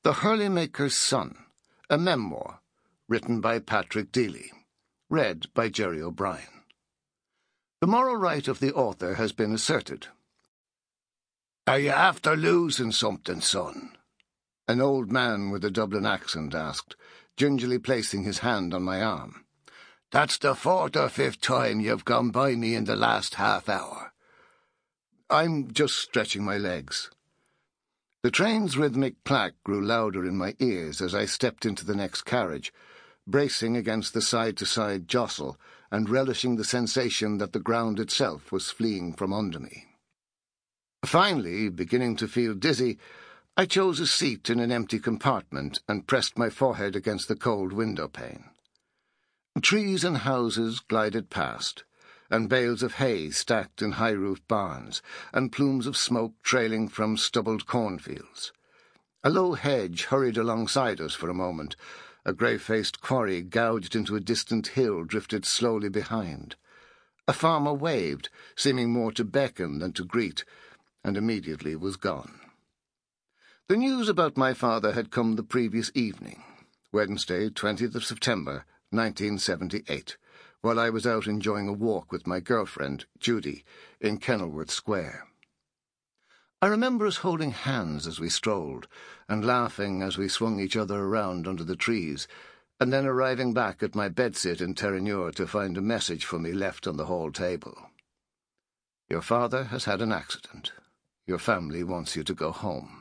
The Hurley-Maker's Son, a memoir, written by Patrick Deely, read by Jerry O'Brien. The moral right of the author has been asserted. "Are you after losing something, son?" an old man with a Dublin accent asked, gingerly placing his hand on my arm. "That's the 4th or 5th time you've gone by me in the last half hour." "I'm just stretching my legs." The train's rhythmic clack grew louder in my ears as I stepped into the next carriage, bracing against the side-to-side jostle and relishing the sensation that the ground itself was fleeing from under me. Finally, beginning to feel dizzy, I chose a seat in an empty compartment and pressed my forehead against the cold window pane. Trees and houses glided past, and bales of hay stacked in high-roofed barns, and plumes of smoke trailing from stubbled cornfields. A low hedge hurried alongside us for a moment. A grey-faced quarry gouged into a distant hill drifted slowly behind. A farmer waved, seeming more to beckon than to greet, and immediately was gone. The news about my father had come the previous evening, Wednesday, 20th of September, 1978, while I was out enjoying a walk with my girlfriend, Judy, in Kenilworth Square. I remember us holding hands as we strolled, and laughing as we swung each other around under the trees, and then arriving back at my bedsit in Terenure to find a message for me left on the hall table. "Your father has had an accident. Your family wants you to go home."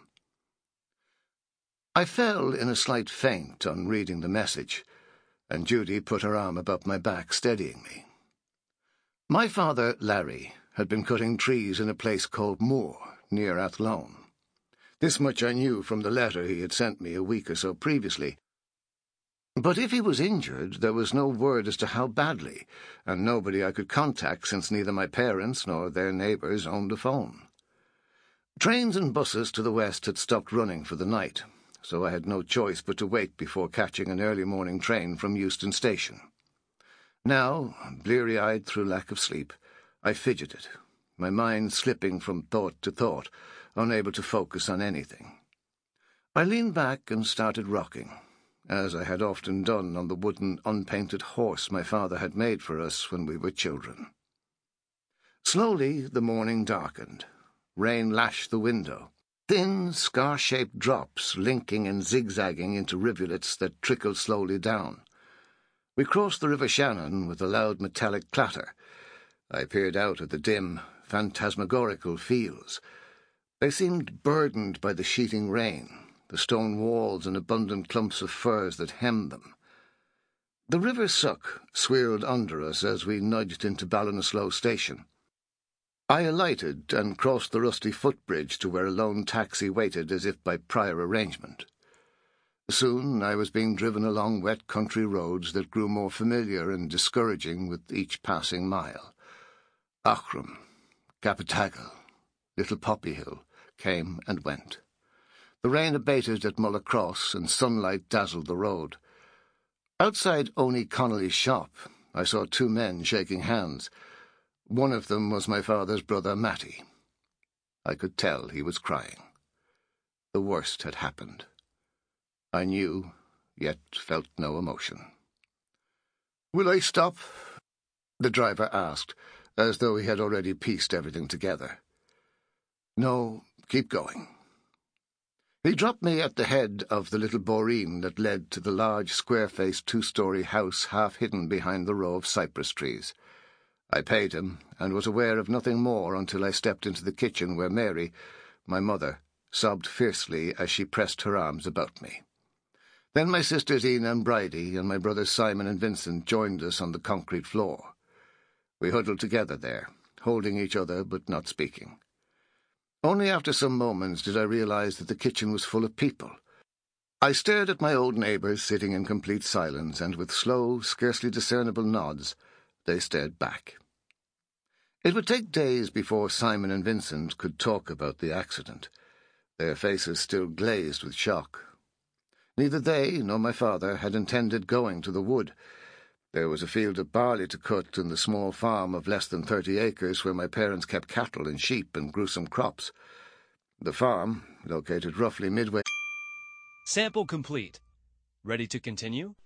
I fell in a slight faint on reading the message, and Judy put her arm about my back, steadying me. My father, Larry, had been cutting trees in a place called Moor, near Athlone. This much I knew from the letter he had sent me a week or so previously. But if he was injured, there was no word as to how badly, and nobody I could contact since neither my parents nor their neighbours owned a phone. Trains and buses to the west had stopped running for the night, so I had no choice but to wait before catching an early morning train from Euston Station. Now, bleary-eyed through lack of sleep, I fidgeted, my mind slipping from thought to thought, unable to focus on anything. I leaned back and started rocking, as I had often done on the wooden, unpainted horse my father had made for us when we were children. Slowly the morning darkened. Rain lashed the window. Thin, scar-shaped drops linking and zigzagging into rivulets that trickled slowly down. We crossed the River Shannon with a loud metallic clatter. I peered out at the dim, phantasmagorical fields. They seemed burdened by the sheeting rain, the stone walls and abundant clumps of firs that hemmed them. The River Suck swirled under us as we nudged into Ballinasloe Station. I alighted and crossed the rusty footbridge to where a lone taxi waited as if by prior arrangement. Soon I was being driven along wet country roads that grew more familiar and discouraging with each passing mile. Aughrim, Capitagal, Little Poppy Hill came and went. The rain abated at Mullacross, and sunlight dazzled the road. Outside Oney Connolly's shop, I saw two men shaking hands. One of them was my father's brother, Matty. I could tell he was crying. The worst had happened. I knew, yet felt no emotion. "Will I stop?" the driver asked, as though he had already pieced everything together. "No, keep going." He dropped me at the head of the little boreen that led to the large, square-faced, two-story house half hidden behind the row of cypress trees. I paid him, and was aware of nothing more until I stepped into the kitchen where Mary, my mother, sobbed fiercely as she pressed her arms about me. Then my sisters Ina and Bridie and my brothers Simon and Vincent joined us on the concrete floor. We huddled together there, holding each other but not speaking. Only after some moments did I realize that the kitchen was full of people. I stared at my old neighbours sitting in complete silence, and with slow, scarcely discernible nods, they stared back. It would take days before Simon and Vincent could talk about the accident, their faces still glazed with shock. Neither they nor my father had intended going to the wood. There was a field of barley to cut in the small farm of less than 30 acres where my parents kept cattle and sheep and grew some crops. The farm, located roughly midway Sample complete. Ready to continue?